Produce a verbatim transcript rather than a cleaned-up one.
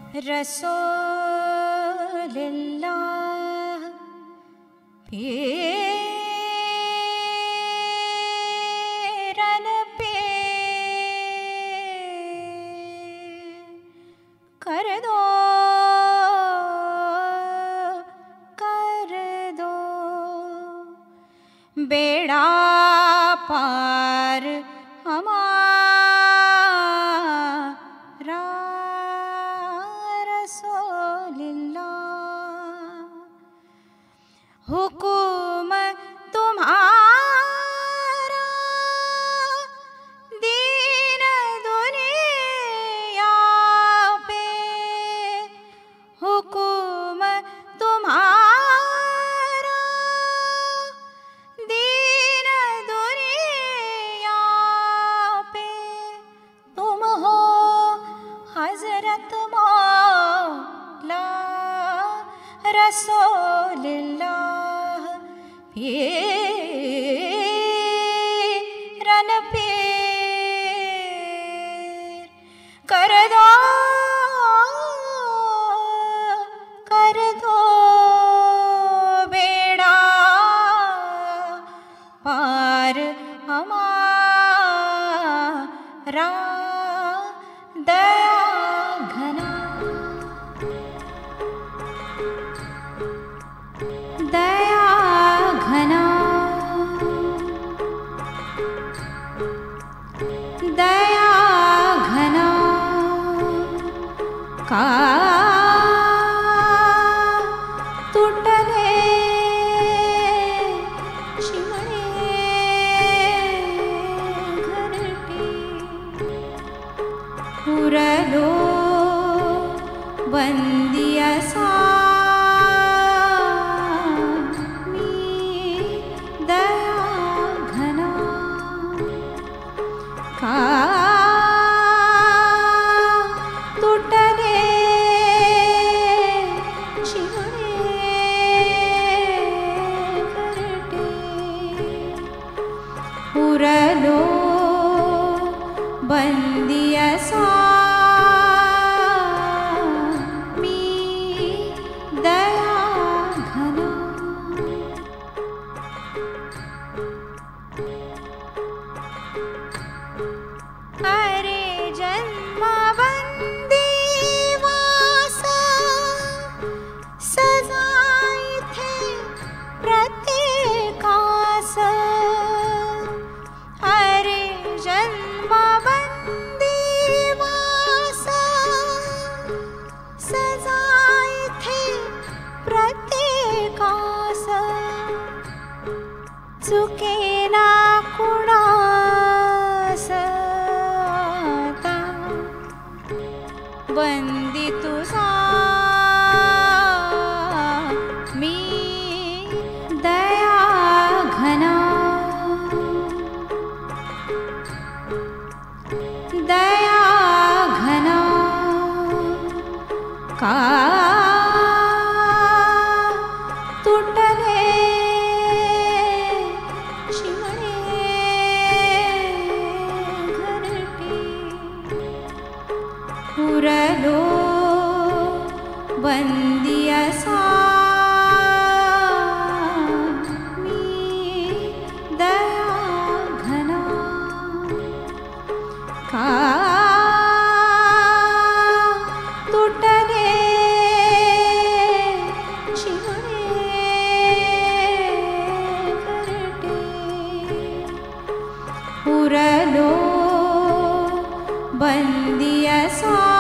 रसूलुल्लाह पीरन पे कर दो कर दो बेड़ा पार हमारा रसूलुल्लाह। हुकुम तुम्हारा दीन दुनिया पे, हुकुम तुम्हारा दीन दुनिया पे। तुम हो हजरत मौला रसूलुल्लाह पीरन पीर कर दो कर दो बेड़ा पार हमारा दया घना दया घना दया घना का टूटले चिमणे घरटी पुरलो बंदिया सा टूटले चिमणे घरटे पुरलो बंदिया सा मी दया घना। अरे जन्म बंदी वासा सजाई थे प्रत्येकास। अरे जन्म बंदी वासा सजाई थे प्रत्येकास। चुके ना कुणास बंदी तुझा मी दया घना दया घना का टूटले चिमणे घरटी पुरलो बंदिया सा मी दया घना का टूटले चिमणे घरटे पुरलो बंदिया सा